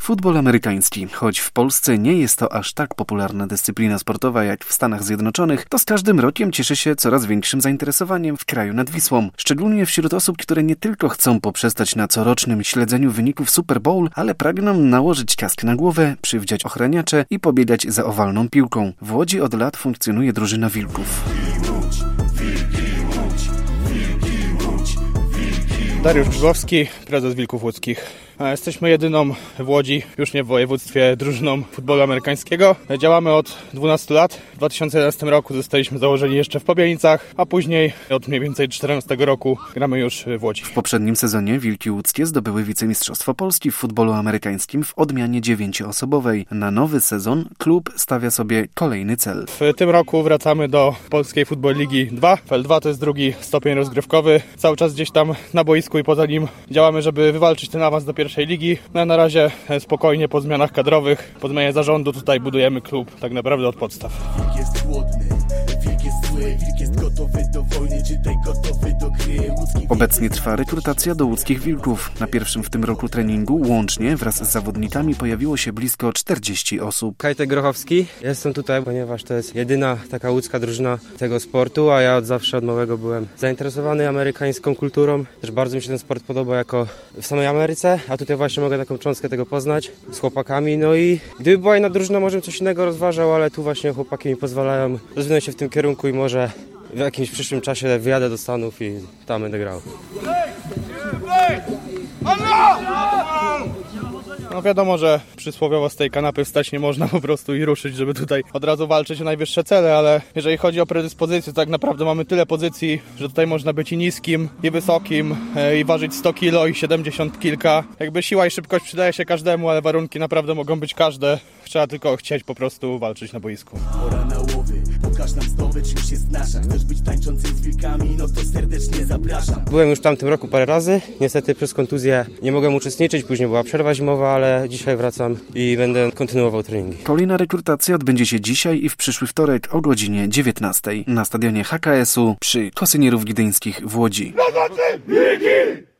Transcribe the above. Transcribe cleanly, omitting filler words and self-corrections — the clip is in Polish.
Futbol amerykański, choć w Polsce nie jest to aż tak popularna dyscyplina sportowa jak w Stanach Zjednoczonych, to z każdym rokiem cieszy się coraz większym zainteresowaniem w kraju nad Wisłą. Szczególnie wśród osób, które nie tylko chcą poprzestać na corocznym śledzeniu wyników Super Bowl, ale pragną nałożyć kask na głowę, przywdziać ochraniacze i pobiegać za owalną piłką. W Łodzi od lat funkcjonuje drużyna Wilków. Dariusz Grzybowski, prezes Wilków Łódzkich. Jesteśmy jedyną w Łodzi, już nie w województwie, drużyną futbolu amerykańskiego. Działamy od 12 lat. W 2011 roku zostaliśmy założeni jeszcze w Pobielicach, a później od mniej więcej 14 roku gramy już w Łodzi. W poprzednim sezonie Wilki Łódzkie zdobyły wicemistrzostwo Polski w futbolu amerykańskim w odmianie 9-osobowej. Na nowy sezon klub stawia sobie kolejny cel. W tym roku wracamy do Polskiej Football Ligi 2. FL2 to jest drugi stopień rozgrywkowy. Cały czas gdzieś tam na boisku i poza nim działamy, żeby wywalczyć ten awans do pierwszej ligi. No, na razie spokojnie po zmianach kadrowych, po zmianie zarządu tutaj budujemy klub tak naprawdę od podstaw. Wilk jest głodny, wilk jest zły, wilk jest gotowy do wojny, czytaj gotowy do gry. Obecnie trwa rekrutacja do łódzkich Wilków. Na pierwszym w tym roku treningu łącznie wraz z zawodnikami pojawiło się blisko 40 osób. Kajtek Grochowski. Jestem tutaj, ponieważ to jest jedyna taka łódzka drużyna tego sportu, a ja od zawsze, od małego byłem zainteresowany amerykańską kulturą. Też bardzo mi się ten sport podoba jako w samej Ameryce, a tutaj właśnie mogę taką cząstkę tego poznać z chłopakami. No i gdyby była inna drużyna, może bym coś innego rozważał, ale tu właśnie chłopaki mi pozwalają rozwinąć się w tym kierunku i może w jakimś przyszłym czasie wyjadę do Stanów i tam będę grał. No wiadomo, że przysłowiowo z tej kanapy wstać nie można po prostu i ruszyć, żeby tutaj od razu walczyć o najwyższe cele, ale jeżeli chodzi o predyspozycję, to tak naprawdę mamy tyle pozycji, że tutaj można być i niskim, i wysokim, i ważyć 100 kg, i 70 kilka. Jakby siła i szybkość przydaje się każdemu, ale warunki naprawdę mogą być każde. Trzeba tylko chcieć po prostu walczyć na boisku. Pora na łowy, pokaż nam zdobycz, już jest nasza. Chcesz być tańczącym z wilkami, no to serdecznie zapraszam. Byłem już w tamtym roku parę razy. Niestety przez kontuzję nie mogłem uczestniczyć, później była przerwa zimowa, ale dzisiaj wracam i będę kontynuował treningi. Kolejna rekrutacja odbędzie się dzisiaj i w przyszły wtorek o godzinie 19 na stadionie HKS-u przy Kosynierów Gdyńskich w Łodzi.